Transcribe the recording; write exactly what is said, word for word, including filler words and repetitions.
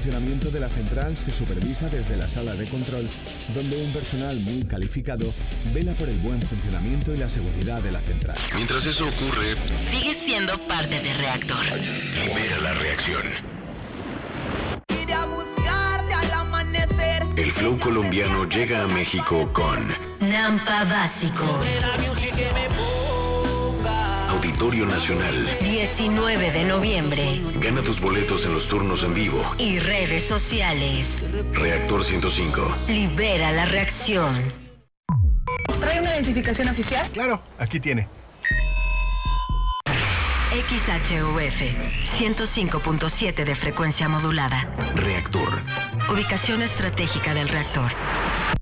funcionamiento de la central se supervisa desde la sala de control, donde un personal muy calificado vela por el buen funcionamiento y la seguridad de la central. Mientras eso ocurre, sigues siendo parte de Reactor. Libera la reacción. Iré a buscarte al amanecer. El flow colombiano llega a México con Nampa Básico. Auditorio Nacional. diecinueve de noviembre. Gana tus boletos en los turnos en vivo. Y redes sociales. Reactor ciento cinco. Libera la reacción. ¿Trae una identificación oficial? Claro, aquí tiene. X H U F ciento cinco punto siete de frecuencia modulada. Reactor. Ubicación estratégica del reactor.